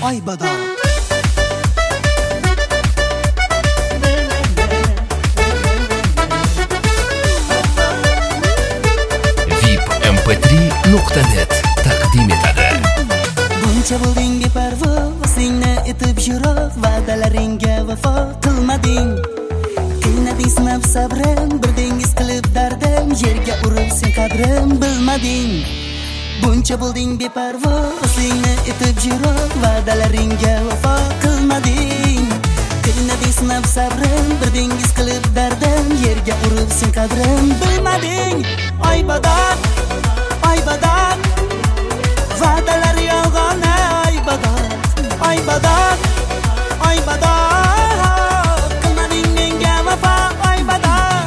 Oybado. VIP mp3.net taqdim etadi. Buncha bo'lding beparvo, singni etib yurib, va'dalaringga vafo qilmading. Qiynading sinab sabrim, bir dengiz qilib dardim, yerga urib sen qadrim bilmading. Buncha bo'lding beparvo, singni etib yurib, va'dalaringga vafo qilmading. Qiynading sinab sabrim, bir dengiz qilib dardim, yerga urib sen qadrim bilmading. Oybadon, oybadon, va'dalar yolg'on, oybadon, oybadon, oybadon, qilmading menga vafo, oybadon.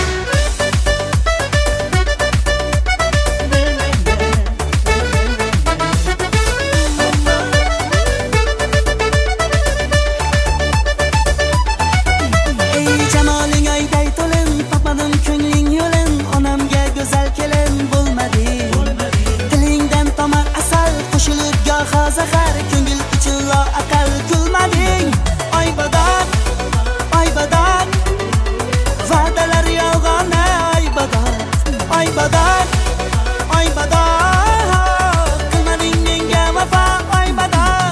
Ey jamoling oyday to'lin, topmadim ko'ngling yo'lin, onamga go'zal kelin bo'lmading. Tilingdan tomar asal, qo'shilib goho zahar, ko'ngil uchun loaqal kulmading. Oybadon, oybadon, va'dalar yolg'on, oybadon, oybadon, oybadon, qilmading menga vafo, oybadon.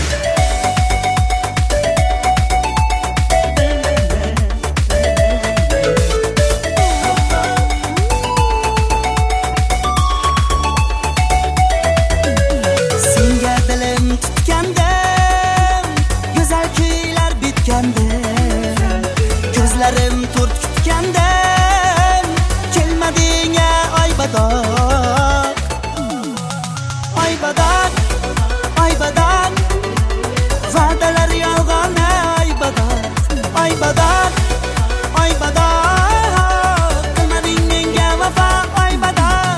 Senga dilim tutgandim, go'zal kuylar bitgandim, ko'zlarim to'rt kutgandim, kelmading oybadon, oybadon, oybadon, va'dalar yolg'on, oybadon, oybadon, oybadon, qilmading menga vafo, oybadon.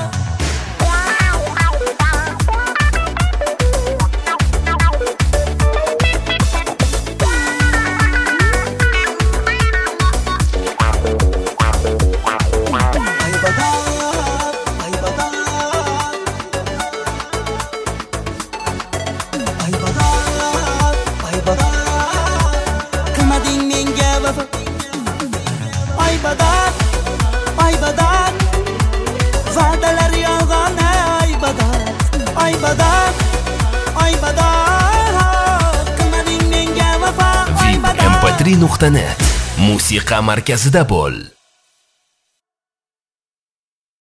Qilmading menga vafo, oybadon, oybadon, va'dalar yolg'on, oybadon, oybadon, oybadon, qilmading menga vafo, VIP oybadon. mp3.net musiqa markazida bo'l.